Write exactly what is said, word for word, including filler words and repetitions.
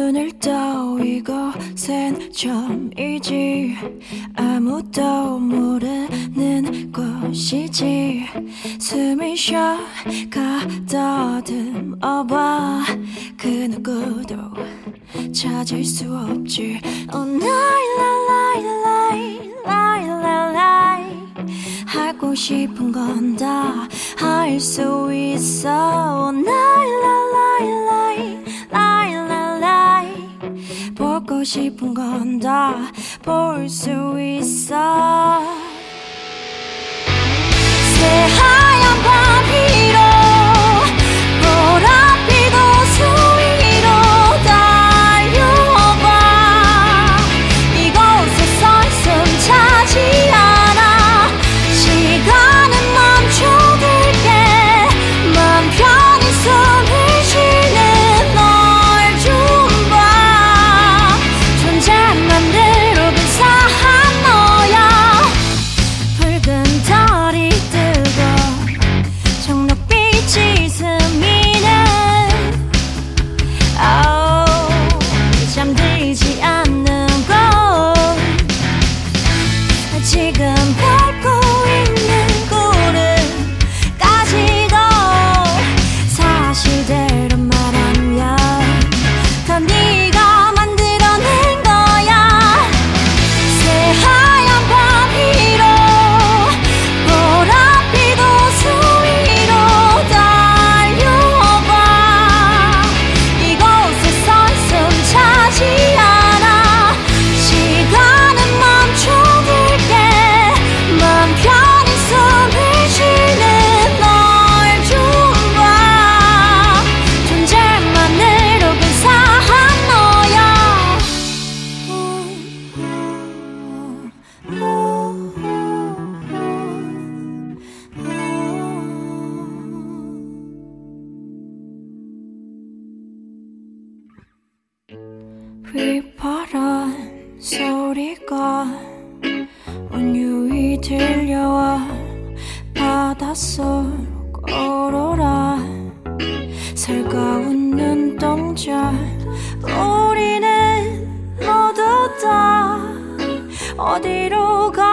눈을 떠 이곳은 처음이지 아무도 모르는 곳이지 숨을 쉬어 가다듬어봐 그 누구도 찾을 수 없지 Oh lie lie lie lie lie 하고 싶은 건 다 할 수 있어 Oh lie lie lie lie lie lie 보고 싶은 건 다 볼 수 있어 새하얀 밤 위로 보랏빛 호수 위로 달려봐 이곳에서 숨 차지 않아 시간은 멈춰들게 맘 편히 숨을 쉬는 널 좀 봐 존재만 늘 근사한 너야 붉은 달이 뜨고 청록빛이 스미는 oh, 잠들지 않는 곳 지금 밟고 있는 구름까지도 사실대로 말하면 다 네가 만들어낸 거야 새하얀 밤 위로 보랏빛 호수 위로 달려봐 이곳에서 숨 차지 않아 시간은 멈춰들게 맘 편히 숨을 쉬는 널 좀 봐 존재만으로 근사한 너야 휘파람 소리가 온유히 들려와 바닷속 오로라 살가운 눈동자 우리는 모두 다 어디로 가